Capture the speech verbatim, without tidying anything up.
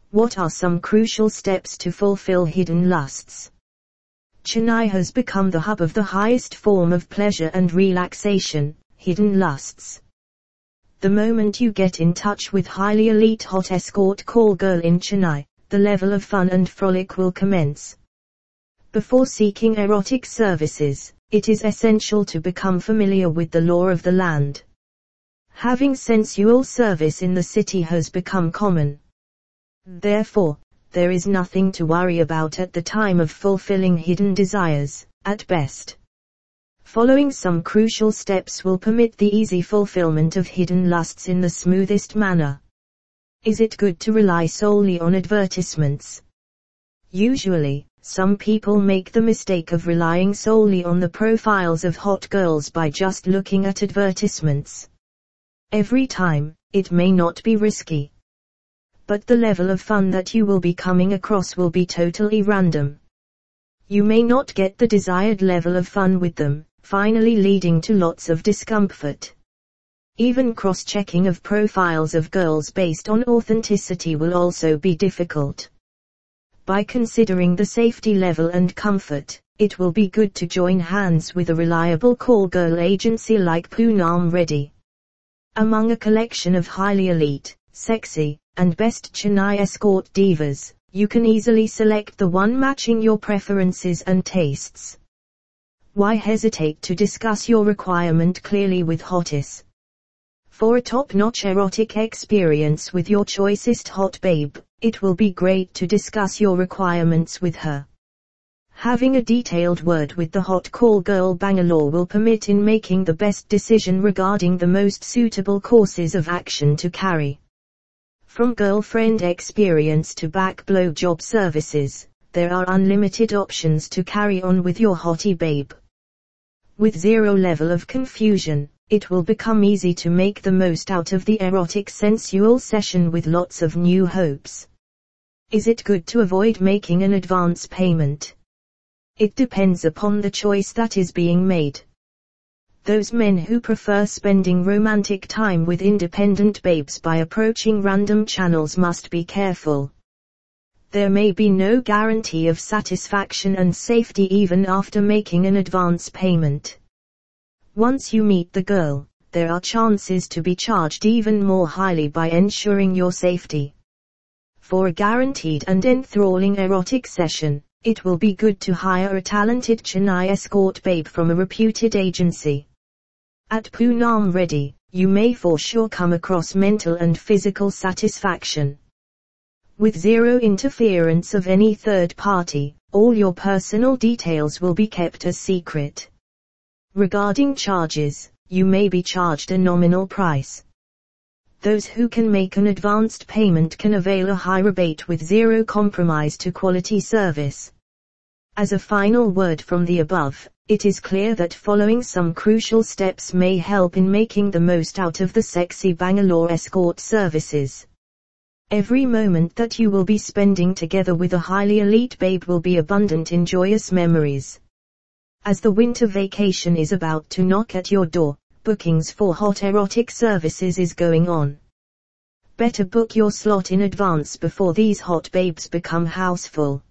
What are some crucial steps to fulfill hidden lusts? Chennai has become the hub of the highest form of pleasure and relaxation, hidden lusts. The moment you get in touch with highly elite hot escort call girl in Chennai, the level of fun and frolic will commence. Before seeking erotic services, it is essential to become familiar with the law of the land. Having sensual service in the city has become common. Therefore, there is nothing to worry about at the time of fulfilling hidden desires, at best. Following some crucial steps will permit the easy fulfillment of hidden lusts in the smoothest manner. Is it good to rely solely on advertisements? Usually, some people make the mistake of relying solely on the profiles of hot girls by just looking at advertisements. Every time, it may not be risky. But the level of fun that you will be coming across will be totally random. You may not get the desired level of fun with them, finally leading to lots of discomfort. Even cross-checking of profiles of girls based on authenticity will also be difficult. By considering the safety level and comfort, it will be good to join hands with a reliable call girl agency like Poonam Reddy. Among a collection of highly elite, sexy, and best Chennai escort divas, you can easily select the one matching your preferences and tastes. Why hesitate to discuss your requirement clearly with Hottis? For a top-notch erotic experience with your choicest hot babe, it will be great to discuss your requirements with her. Having a detailed word with the hot call girl Bangalore will permit in making the best decision regarding the most suitable courses of action to carry. From girlfriend experience to back blow job services, there are unlimited options to carry on with your hottie babe. With zero level of confusion, it will become easy to make the most out of the erotic sensual session with lots of new hopes. Is it good to avoid making an advance payment? It depends upon the choice that is being made. Those men who prefer spending romantic time with independent babes by approaching random channels must be careful. There may be no guarantee of satisfaction and safety even after making an advance payment. Once you meet the girl, there are chances to be charged even more highly by ensuring your safety. For a guaranteed and enthralling erotic session, it will be good to hire a talented Chennai escort babe from a reputed agency. At Poonam Reddy, you may for sure come across mental and physical satisfaction. With zero interference of any third party, all your personal details will be kept a secret. Regarding charges, you may be charged a nominal price. Those who can make an advanced payment can avail a high rebate with zero compromise to quality service. As a final word from the above, it is clear that following some crucial steps may help in making the most out of the sexy Bangalore escort services. Every moment that you will be spending together with a highly elite babe will be abundant in joyous memories. As the winter vacation is about to knock at your door, bookings for hot erotic services is going on. Better book your slot in advance before these hot babes become houseful.